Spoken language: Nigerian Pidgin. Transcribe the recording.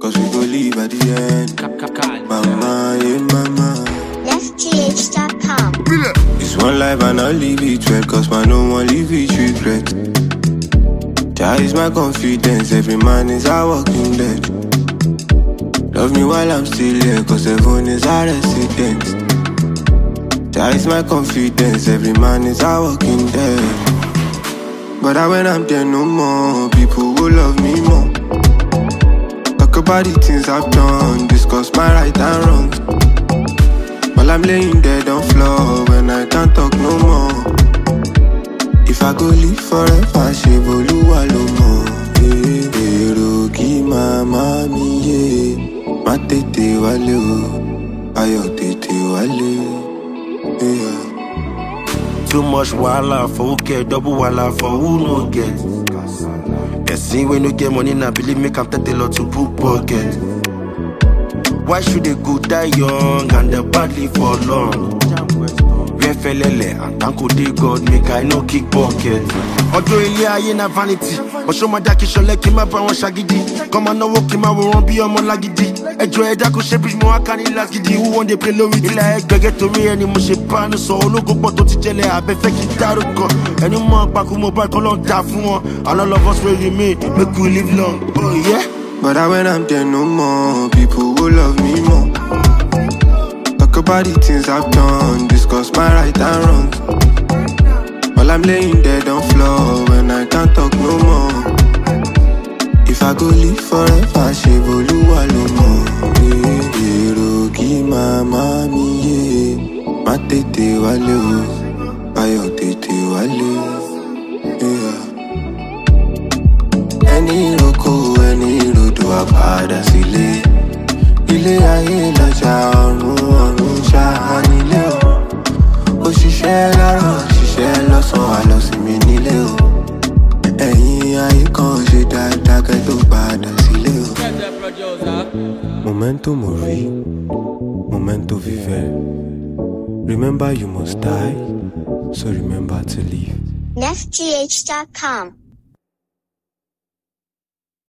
cause we go leave at the end. Mama, yeah, mama. LeftGH.com. It's one life and I'll leave it well, cause man no one leave it regret. Jah is my confidence, every man is a walking dead. Love me while I'm still here, cause heaven is our residence. Jah is my confidence, every man is a walking dead. But when I'm there no more, people will love me more. Talk about the things I've done, discuss my right and wrongs. While I'm laying dead on floor, when I can't talk no more. If I go live forever, she Oluwa lo mo. Ero ki mama mi ye, ma tete wale o, ayo tete wale. Yeah. Too much wala for who care, double wala for who no get. Person when no get money, now believe me, can take a lot to book pocket. Why should they go die young and they badly for long? Where felele and thank God make I no kick pocket. Although Ilya in a vanity, but show my daki show like him up and shagidi. Come on, no walk him, I won't be on my lagidi. Enjoy that could shape more I can't last giddy. Who want they play low with it? Like get to me any mushy pan, so look up to tell I be fake taruko. Any more back who mobile call on that for and all of us will remain, make we live long. Oh yeah. But when I'm there no more, people will love me more. Talk about the things I've done, discuss my right and wrongs. While I'm laying dead on floor, when I can't talk no more. If I go live forever, she Oluwa lo mo. Ero ki mama mi ye, ma tete wale o, ayo tete wale. Yeah. Any roko, any rodo apada sile. Ilé ayé lọ́jà ọ̀run ṣáá nílé o. Òṣìṣẹ́ láàárọ̀, òṣìṣẹ́ lọ́sàn-án wà lọ sí mi nílé o. Ẹ̀yin ayé kan ṣe dáadáa kẹ́ tó padà sílé o. Momento mori, momento viver. Remember you must die, so remember to live. LeftGH.com.